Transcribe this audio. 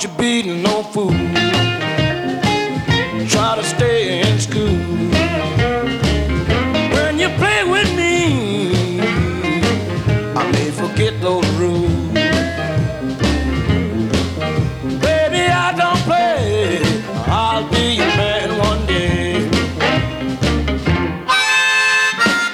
you be no fool. Try to stay in school.